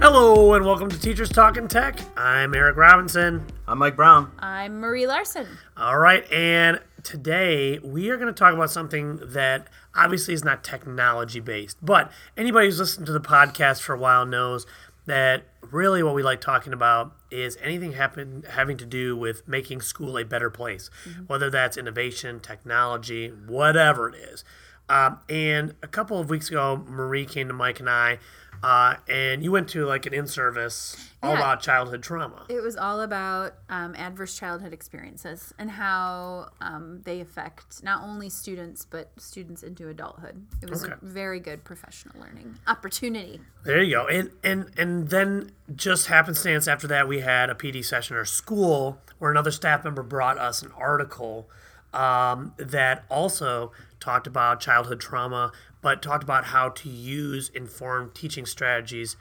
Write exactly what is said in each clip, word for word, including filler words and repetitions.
Hello and welcome to Teachers Talking Tech. I'm Eric Robinson. I'm Mike Brown. I'm Marie Larson. All right, and today we are going to talk about something that obviously is not technology based, but anybody who's listened to the podcast for a while knows that really what we like talking about is anything happen, having to do with making school a better place, mm-hmm. whether that's innovation, technology, whatever it is. Um, and a couple of weeks ago, Marie came to Mike and I, uh, and you went to like an in-service all Yeah. about childhood trauma. It was all about um, adverse childhood experiences and how um, they affect not only students, but students into adulthood. It was Okay. a very good professional learning opportunity. There you go. And, and and then just happenstance after that, we had a P D session at our school where another staff member brought us an article um, that also talked about childhood trauma, but talked about how to use informed teaching strategies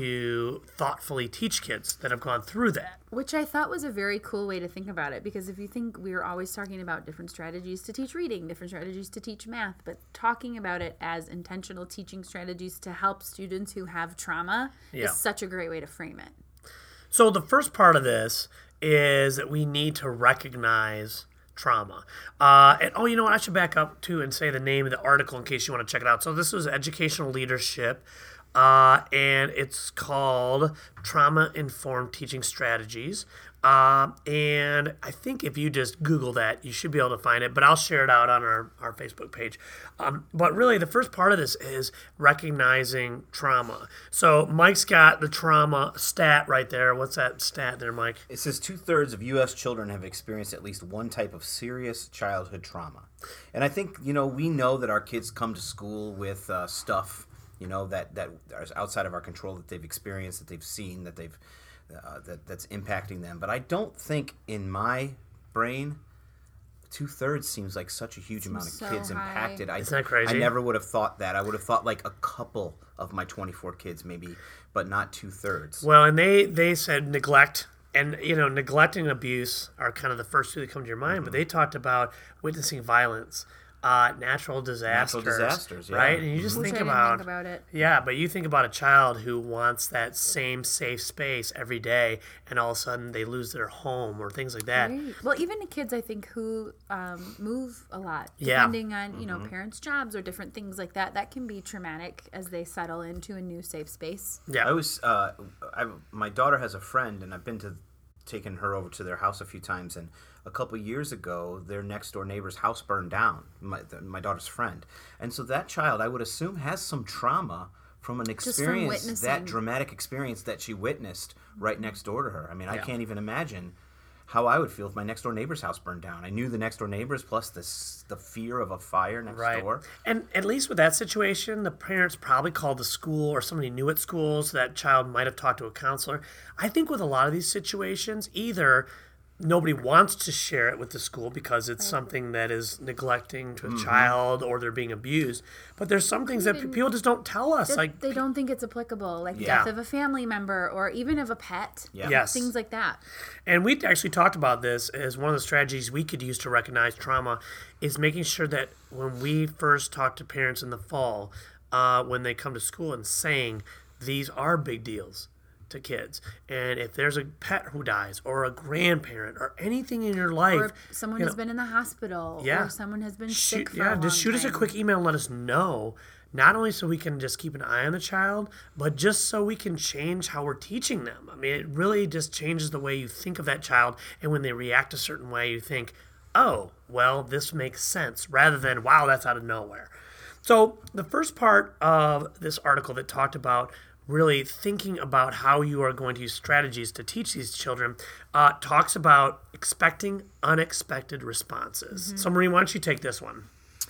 to thoughtfully teach kids that have gone through that. Which I thought was a very cool way to think about it, because if you think we were always talking about different strategies to teach reading, different strategies to teach math, but talking about it as intentional teaching strategies to help students who have trauma Yeah. is such a great way to frame it. So the first part of this is that we need to recognize trauma. Uh, and oh, you know what? I should back up too and say the name of the article in case you want to check it out. So this was Educational Leadership, uh, and it's called Trauma Informed Teaching Strategies. Uh, and I think if you just Google that, you should be able to find it, but I'll share it out on our, our Facebook page. Um, but really, the first part of this is recognizing trauma. So Mike's got the trauma stat right there. What's that stat there, Mike? It says two-thirds of U S children have experienced at least one type of serious childhood trauma. And I think, you know, we know that our kids come to school with uh, stuff, you know, that, that is outside of our control, that they've experienced, that they've seen, that they've uh, that that's impacting them. But I don't think in my brain two-thirds seems like such a huge amount of so kids high. impacted. I, Isn't that crazy? I never would have thought that. I would have thought like a couple of my twenty-four kids maybe, but not two-thirds. Well, and they, they said neglect, and, you know, neglect and abuse are kind of the first two that come to your mind, mm-hmm. but they talked about witnessing violence, uh, natural disasters. Natural disasters, yeah. Right? And you just Which think I didn't about, think about it. yeah, but you think about a child who wants that same safe space every day, and all of a sudden they lose their home or things like that. Right. Well, even the kids, I think, who um, move a lot, Yeah. depending on, you know, parents' jobs or different things like that, that can be traumatic as they settle into a new safe space. Yeah. I was, uh, I, my daughter has a friend, and I've been to taken her over to their house a few times, and a couple years ago, their next door neighbor's house burned down, my, the, my daughter's friend. And so that child, I would assume, has some trauma from an experience, witnessing. that dramatic experience that she witnessed right next door to her. I mean, I Yeah. can't even imagine how I would feel if my next door neighbor's house burned down. I knew the next door neighbors, plus this, the fear of a fire next Right. door. And at least with that situation, the parents probably called the school or somebody knew at school, so that child might have talked to a counselor. I think with a lot of these situations, either nobody wants to share it with the school because it's something that is neglecting to a Mm-hmm. child or they're being abused. But there's some things that Even- people just don't tell us. That Like, they don't think it's applicable, like Yeah. death of a family member or even of a pet. Yeah. Yes. Things like that. and we actually talked about this as one of the strategies we could use to recognize trauma is making sure that when we first talk to parents in the fall, uh, when they come to school and saying these are big deals to kids. And if there's a pet who dies or a grandparent or anything in your life, Or if someone you has know, been in the hospital Yeah. or someone has been shoot, sick for yeah, a long just shoot us a time. quick email and let us know. Not only so we can just keep an eye on the child, but just so we can change how we're teaching them. I mean, it really just changes the way you think of that child. And when they react a certain way, you think, oh, well, this makes sense, rather than, wow, that's out of nowhere. So the first part of this article that talked about really thinking about how you are going to use strategies to teach these children uh, talks about expecting unexpected responses. Mm-hmm. So Marie, why don't you take this one?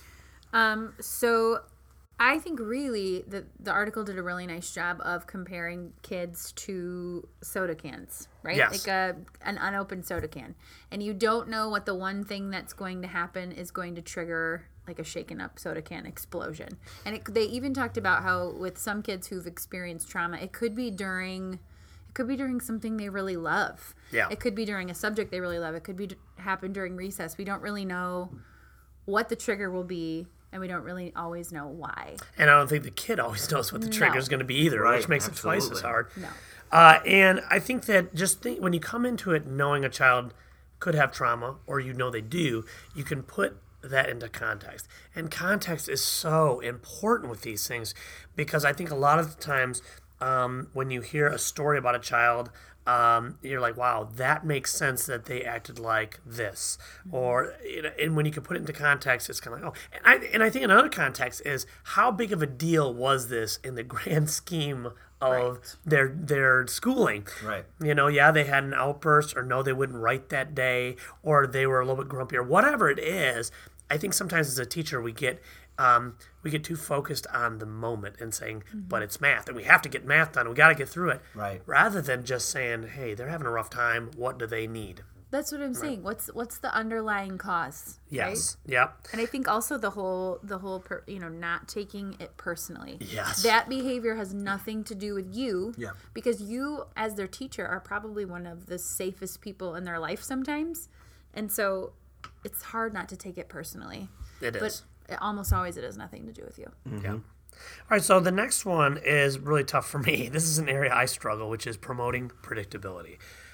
Um, so I think really the, the article did a really nice job of comparing kids to soda cans, right? Yes. Like a, an unopened soda can. And you don't know what the one thing that's going to happen is going to trigger like a shaken up soda can explosion. And it, they even talked about how with some kids who've experienced trauma, it could be during it could be during something they really love. Yeah. It could be during a subject they really love. It could be happen during recess. We don't really know what the trigger will be and we don't really always know why. And I don't think the kid always knows what the trigger is No. going to be either, Right, which makes it twice as absolutely. hard. No. Uh, and I think that just think, when you come into it knowing a child could have trauma, or you know they do, you can put that into context. And context is so important with these things, because I think a lot of the times um, when you hear a story about a child, um, you're like, wow, that makes sense that they acted like this. Or, you know, and when you can put it into context, it's kind of like, oh. And I, and I think another context is, how big of a deal was this in the grand scheme of Right. their their schooling? Right. You know, yeah, they had an outburst, or no, they wouldn't write that day, or they were a little bit grumpy, or whatever it is. I think sometimes as a teacher we get um, we get too focused on the moment and saying, but it's math, and we have to get math done. We got to get through it, Right. rather than just saying, hey, they're having a rough time. What do they need? That's what I'm saying. What's what's the underlying cause? Yes. Yep. And I think also the whole the whole per, you know not taking it personally. Yes. That behavior has nothing to do with you. Yeah. Because you, as their teacher, are probably one of the safest people in their life sometimes, and so it's hard not to take it personally. It is. But it, almost always it has nothing to do with you. Yeah. All right, so the next one is really tough for me. This is an area I struggle, which is promoting predictability.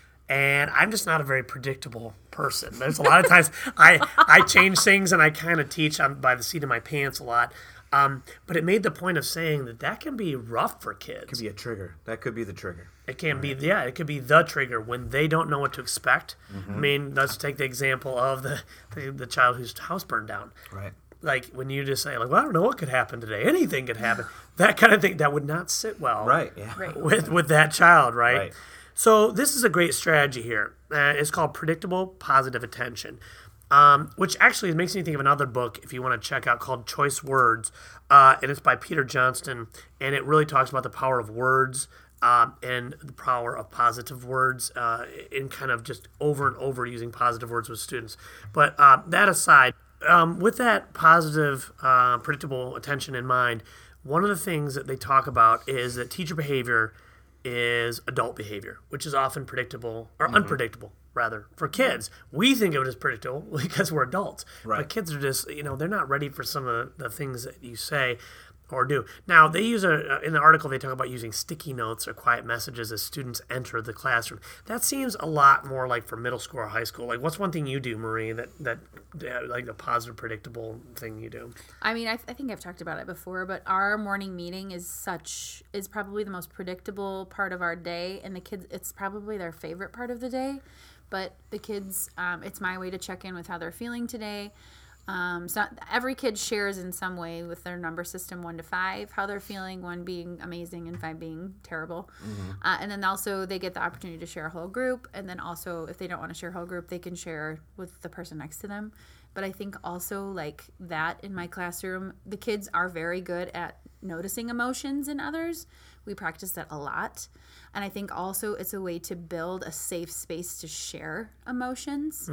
And I'm just not a very predictable person. There's a lot of times I, I change things, and I kind of teach on, by the seat of my pants a lot. Um, but it made the point of saying that that can be rough for kids. Could be a trigger. That could be the trigger. It can be, yeah, it could be the trigger when they don't know what to expect. Mm-hmm. I mean, let's take the example of the, the, the child whose house burned down. Right. Like, when you just say, like, well, I don't know what could happen today. Anything could happen. That kind of thing, that would not sit well Right. Yeah. Right. with, with that child, right? Right. So this is a great strategy here. Uh, it's called predictable positive attention, um, which actually makes me think of another book, if you want to check out, called Choice Words. Uh, and it's by Peter Johnston. And it really talks about the power of words um, and the power of positive words uh, in kind of just over and over using positive words with students. But uh, that aside, um, with that positive, uh, predictable attention in mind, one of the things that they talk about is that teacher behavior is adult behavior, which is often predictable, or Mm-hmm. unpredictable, rather. For kids, we think of it as predictable because we're adults. Right. But kids are just, you know, they're not ready for some of the things that you say or do. Now, they use a, in the article, they talk about using sticky notes or quiet messages as students enter the classroom. That seems a lot more like for middle school or high school. Like, what's one thing you do, Marie, that, that uh, like a positive, predictable thing you do? I mean, I, I think I've talked about it before, but our morning meeting is such is probably the most predictable part of our day, and the kids, it's probably their favorite part of the day. But the kids, um, it's my way to check in with how they're feeling today. Um, so every kid shares in some way with their number system, one to five, how they're feeling, one being amazing and five being terrible. Mm-hmm. Uh, and then also they get the opportunity to share a whole group. And then also, if they don't want to share a whole group, they can share with the person next to them. But I think also, like that in my classroom, the kids are very good at noticing emotions in others. We practice that a lot. And I think also it's a way to build a safe space to share emotions.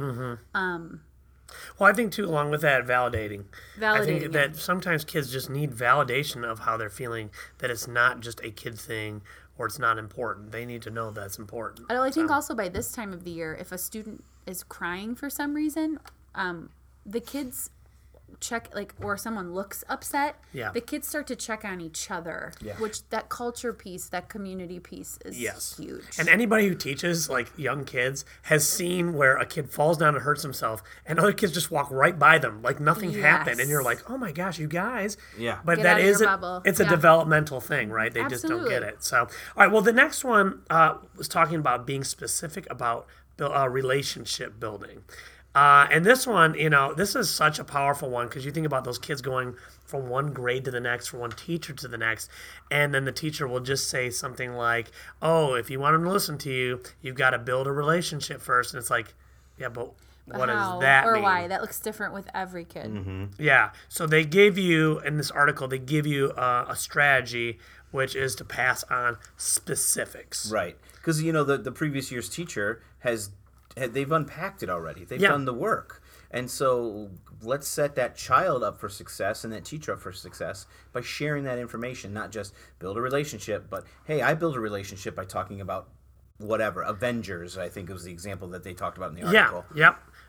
Well, I think, too, along with that, validating. I Validating, think yeah. that sometimes kids just need validation of how they're feeling, that it's not just a kid thing or it's not important. They need to know that's important. Well, I think also by this time of the year, if a student is crying for some reason, um, the kids check, like, or someone looks upset, Yeah. the kids start to check on each other, Yeah. which that culture piece, that community piece is Yes. huge. And anybody who teaches, like, young kids has seen where a kid falls down and hurts himself, and other kids just walk right by them like nothing happened. And you're Yes. like, oh, my gosh, you guys. Yeah. But Get that out of your is a, bubble. it's a Yeah. developmental thing, right? They just don't get Absolutely. it. So, all right, well, the next one uh, was talking about being specific about buil- uh, relationship building. Uh, and this one, you know, this is such a powerful one, because you think about those kids going from one grade to the next, from one teacher to the next, and then the teacher will just say something like, oh, if you want them to listen to you, you've got to build a relationship first. And it's like, yeah, but what How does that or mean? why? That looks different with every kid. Yeah. So they give you, in this article, they give you uh, a strategy, which is to pass on specifics. Right. Because, you know, the, the previous year's teacher has, had, they've unpacked it already. They've Yeah. done the work. And so let's set that child up for success and that teacher up for success by sharing that information, not just build a relationship, but, hey, I build a relationship by talking about whatever, Avengers, I think was the example that they talked about in the Yeah. article. Yep.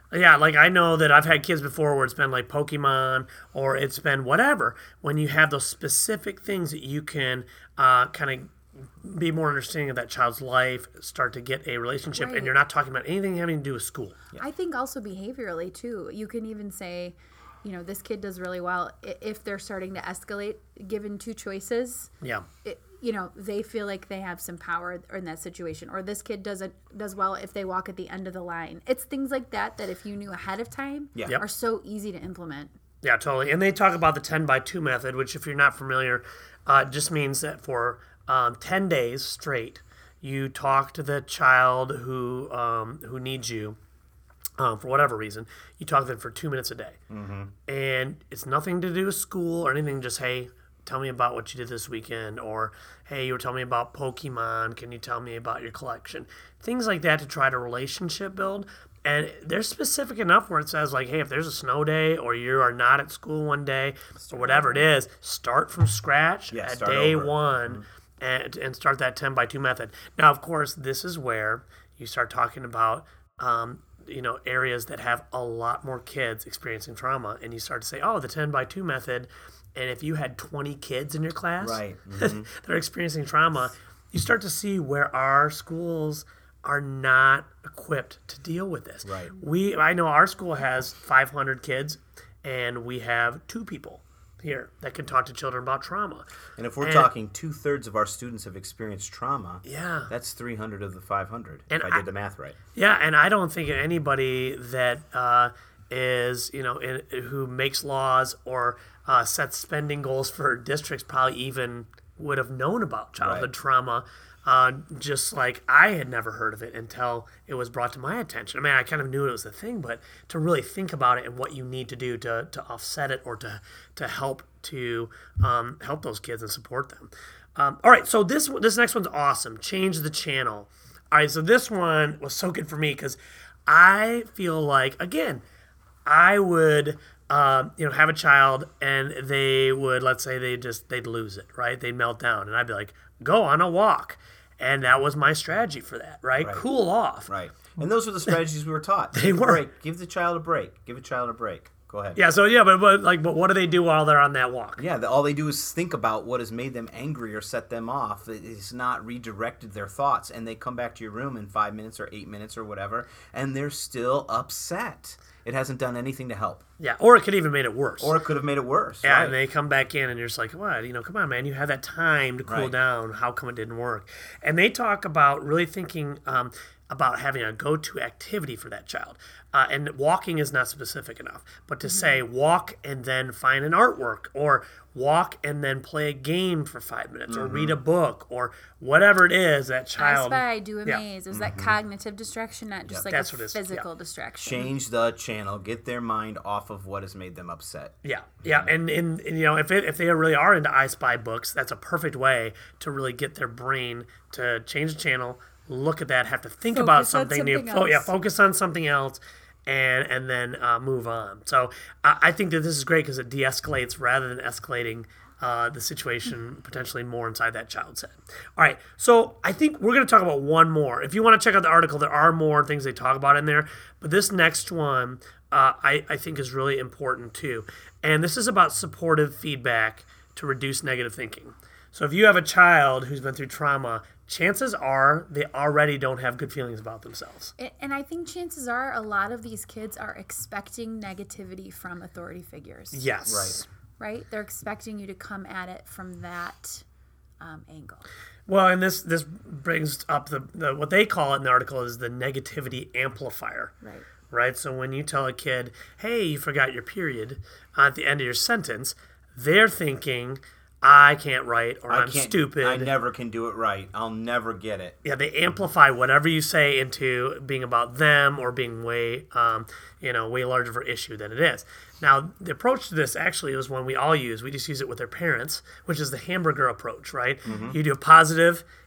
Yeah, like I know that I've had kids before where it's been like Pokemon or it's been whatever. When you have those specific things that you can uh, kind of be more understanding of that child's life, start to get a relationship, Right. and you're not talking about anything having to do with school. I think also behaviorally too. You can even say, you know, this kid does really well I- if they're starting to escalate. Given two choices, Yeah. it, you know, they feel like they have some power in that situation. Or this kid does it does well if they walk at the end of the line. It's things like that that if you knew ahead of time, Yeah. Yep. are so easy to implement. Yeah, totally. And they talk about the ten by two method, which, if you're not familiar, uh, just means that for um, ten days straight, you talk to the child who um, who needs you um, for whatever reason. You talk to them for two minutes a day. Mm-hmm. And it's nothing to do with school or anything, just, hey, tell me about what you did this weekend, or hey, you were telling me about Pokemon. Can you tell me about your collection? Things like that to try to relationship build. And they're specific enough where it says, like, hey, if there's a snow day or you are not at school one day or whatever it is, start from scratch Yeah, at start day over. one and, and start that ten by two method. Now, of course, this is where you start talking about um, you know, areas that have a lot more kids experiencing trauma, and you start to say, oh, the ten by two method. And if you had twenty kids in your class Right. Mm-hmm. that are experiencing trauma, you start to see where our schools are not equipped to deal with this. Right. We, I know our school has five hundred kids, and we have two people here that can talk to children about trauma. And if we're And- talking two-thirds of our students have experienced trauma, Yeah. that's three hundred of the five hundred, And if I I- did the math right. Yeah, and I don't think anybody that uh, is, you know, in, who makes laws or uh, sets spending goals for districts probably even would have known about childhood Right. trauma. Uh, just like I had never heard of it until it was brought to my attention. I mean, I kind of knew it was a thing, but to really think about it and what you need to do to, to offset it or to to help to um, help those kids and support them. Um, all right, so this this next one's awesome. Change the channel. All right, so this one was so good for me because I feel like, again, I would, um, you know, have a child and they would, let's say they just, they'd lose it, right? They'd melt down. And I'd be like, go on a walk. And that was my strategy for that, right? Right. Cool off. Right. And those were the strategies we were taught. They Give a were. break. Give the child a break. Give a child a break. Go ahead. Yeah, so yeah, but, but like, but what do they do while they're on that walk? Yeah, the, all they do is think about what has made them angry or set them off. It- It's not redirected their thoughts, and they come back to your room in five minutes or eight minutes or whatever, and they're still upset. It hasn't done anything to help, Yeah, or it could even made it worse. or it could have made it worse. Yeah, right? and they come back in, and you're just like, what? You know, come on, man. You had that time to cool Right. down. How come it didn't work? And they talk about really thinking um, about having a go-to activity for that child. Uh, and walking is not specific enough, but to say walk and then find an artwork, or walk and then play a game for five minutes, or read a book, or whatever it is that I child. spy, do a Yeah. maze. It was that cognitive distraction, not just like That's a what it is. Yeah. physical distraction. Change the channel. Get their mind off of what has made them upset. Yeah, yeah, and, and, and you know, if it, if they really are into I Spy books, that's a perfect way to really get their brain to change the channel, look at that, have to think about Focus on something new, something fo- yeah, else. focus on something else, and and then uh, move on. So I I think that this is great because it de-escalates rather than escalating uh, the situation potentially more inside that child's head. All right, so I think we're going to talk about one more. If you want to check out the article, there are more things they talk about in there, but this next one uh, I, I think is really important too. And this is about supportive feedback to reduce negative thinking. So if you have a child who's been through trauma, chances are they already don't have good feelings about themselves. A- And I think chances are a lot of these kids are expecting negativity from authority figures. Yes. Right? They're expecting you to come at it from that um, angle. Well, and this this brings up the, the what they call it in the article is the negativity amplifier. Right. Right? So when you tell a kid, hey, you forgot your period at the end of your sentence, they're thinking, I can't write, or I I'm can't, stupid. I never can do it right. I'll never get it. Yeah, they amplify whatever you say into being about them or being way, um, you know, way larger of an issue than it is. Now, the approach to this actually is one we all use. We just use it with their parents, which is the hamburger approach, right? You do a positive,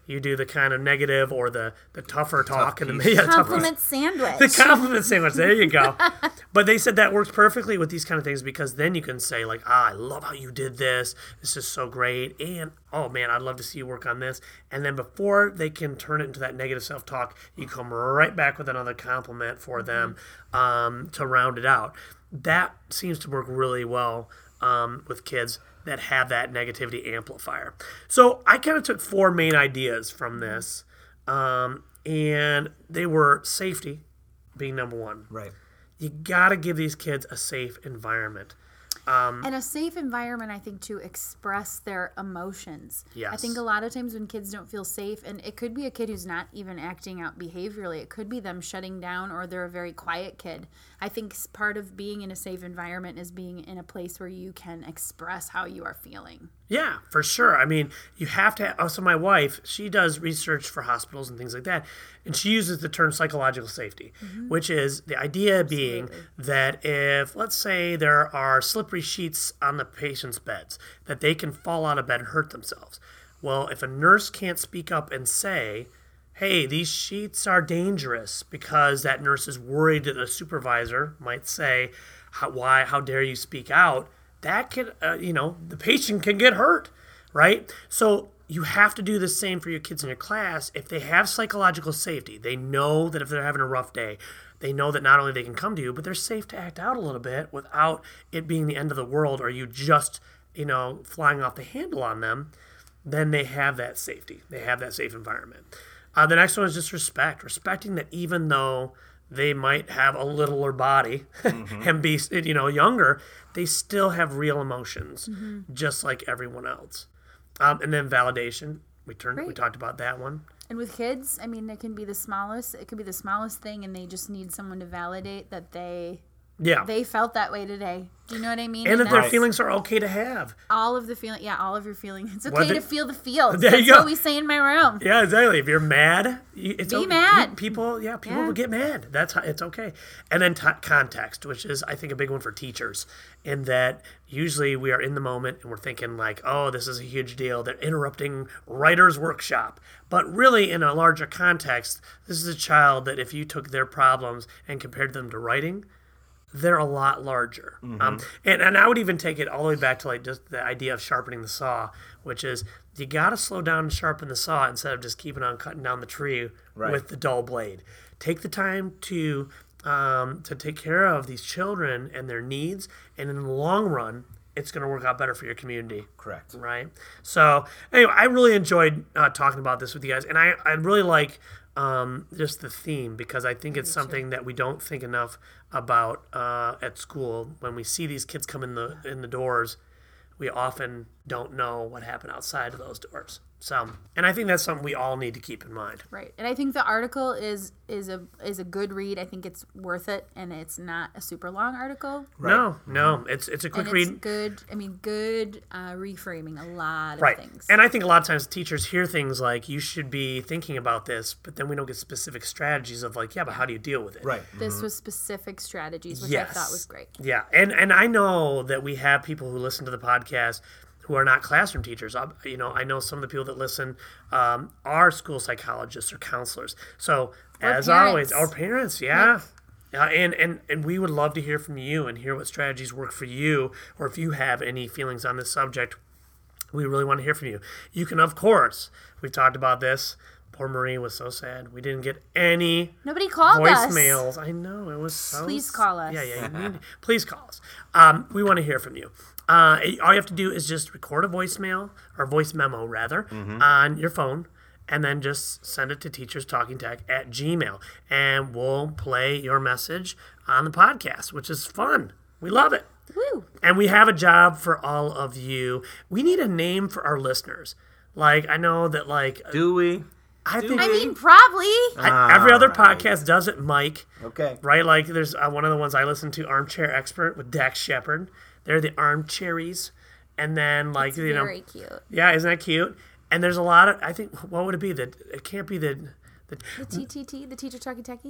You do the kind of negative or the, the tougher talk. and the piece. yeah, tough Compliment sandwich. The compliment sandwich. There you go. But they said that works perfectly with these kind of things because then you can say like, ah, I love how you did this. This is so great. And, oh, man, I'd love to see you work on this. And then before they can turn it into that negative self-talk, you come right back with another compliment for them um, to round it out. That seems to work really well um, with kids that have that negativity amplifier. So I kind of took four main ideas from this, um, and they were safety being number one. Right. You got to give these kids a safe environment. Um, and a safe environment, I think, to express their emotions. Yes. I think a lot of times when kids don't feel safe, and it could be a kid who's not even acting out behaviorally, it could be them shutting down or they're a very quiet kid. I think part of being in a safe environment is being in a place where you can express how you are feeling. Yeah, for sure. I mean, you have to. Also, my wife, she does research for hospitals and things like that, and she uses the term psychological safety, mm-hmm. which is the idea being Absolutely. that if, let's say, there are slippery sheets on the patient's beds, that they can fall out of bed and hurt themselves. Well, if a nurse can't speak up and say, hey, these sheets are dangerous, because that nurse is worried that a supervisor might say, how, why, how dare you speak out? That can, uh, you know, the patient can get hurt, right? So you have to do the same for your kids in your class. If they have psychological safety, they know that if they're having a rough day, they know that not only they can come to you, but they're safe to act out a little bit without it being the end of the world or you just, you know, flying off the handle on them. Then they have that safety. They have that safe environment. Uh, the next one is just respect. Respecting that even though they might have a littler body mm-hmm. and be, you know, younger, they still have real emotions, mm-hmm. just like everyone else. Um, and then validation. We turned. We talked about that one. And with kids, I mean, it can be the smallest. It could be the smallest thing, and they just need someone to validate that they. Yeah. They felt that way today. Do you know what I mean? And, and that their feelings are okay to have. All of the feeling, yeah, all of your feelings. It's okay Whether, to feel the feels. There That's you go. what we say in my room. Yeah, exactly. If you're mad, it's be okay. mad. People, yeah, people yeah. will get mad. That's how, it's okay. And then t- context, which is I think a big one for teachers, in that usually we are in the moment and we're thinking like, oh, this is a huge deal. They're interrupting writer's workshop. But really, in a larger context, this is a child that if you took their problems and compared them to writing, they're a lot larger. Mm-hmm. Um, and, and I would even take it all the way back to like just the idea of sharpening the saw, which is you got to slow down and sharpen the saw instead of just keeping on cutting down the tree right. with the dull blade. Take the time to um, to take care of these children and their needs, and in the long run, it's going to work out better for your community. Correct. Right? So anyway, I really enjoyed uh, talking about this with you guys, and I, I really like Um, just the theme, because I think it's something that we don't think enough about uh, at school. When we see these kids come in the in the doors, we often don't know what happened outside of those doors. So, and I think that's something we all need to keep in mind. Right. And I think the article is is a is a good read. I think it's worth it, and it's not a super long article. Right. No, no, it's it's a quick and read. It's good. I mean, good uh, reframing a lot of right. things. And I think a lot of times teachers hear things like, you should be thinking about this, but then we don't get specific strategies of like, yeah, but how do you deal with it? Right. This mm-hmm. was specific strategies, which yes. I thought was great. Yeah. And and I know that we have people who listen to the podcast who are not classroom teachers. I, you know, I know some of the people that listen um, are school psychologists or counselors. So or as parents. always, our parents, yeah. Uh, and, and, and we would love to hear from you and hear what strategies work for you, or if you have any feelings on this subject, we really want to hear from you. You can, of course, we've talked about this. Poor Marie was so sad. We didn't get any Nobody called voicemails. us. I know. It was so Please call us. Yeah, yeah. You need, please call us. Um, we want to hear from you. Uh, all you have to do is just record a voicemail, or voice memo, rather, mm-hmm. on your phone, and then just send it to Teachers Talking Tech at Gmail, and we'll play your message on the podcast, which is fun. We love it. Woo. And we have a job for all of you. We need a name for our listeners. Like, I know that, like... Do we? I Do think... I mean, probably. I, every other right. podcast does it, Mike. Okay. Right? Like, there's uh, one of the ones I listen to, Armchair Expert, with Dax Shepard. They're the Armchairies. And then, like, it's you know... very cute. Yeah, isn't that cute? And there's a lot of... I think, what would it be? That It can't be the... The, The T T T, the Teacher Talking Techies?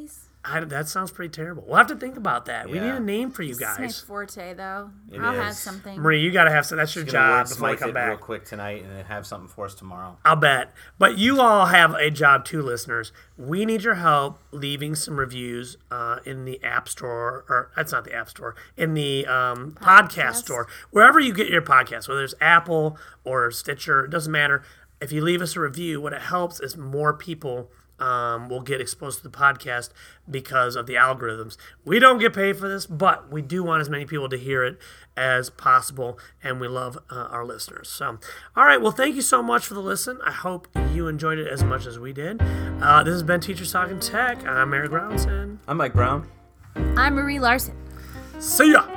I, that sounds pretty terrible. We'll have to think about that. We Yeah. need a name for you It's my guys. forte, though. It I'll have is. something. Marie, you got to have some. That's your Just gonna job before I wordsmith come it back. real quick tonight and then have something for us tomorrow. I'll bet. But you all have a job too, listeners. We need your help leaving some reviews uh, in the App Store, or that's not the App Store, in the um, podcast. Podcast. Store, wherever you get your podcast, whether it's Apple or Stitcher, it doesn't matter. If you leave us a review, what it helps is more people um, will get exposed to the podcast because of the algorithms. We don't get paid for this, but we do want as many people to hear it as possible, and we love uh, our listeners. So, all right, well, thank you so much for the listen. I hope you enjoyed it as much as we did. Uh, this has been Teachers Talking Tech. I'm Eric Brownson. I'm Mike Brown. I'm Marie Larson. See ya!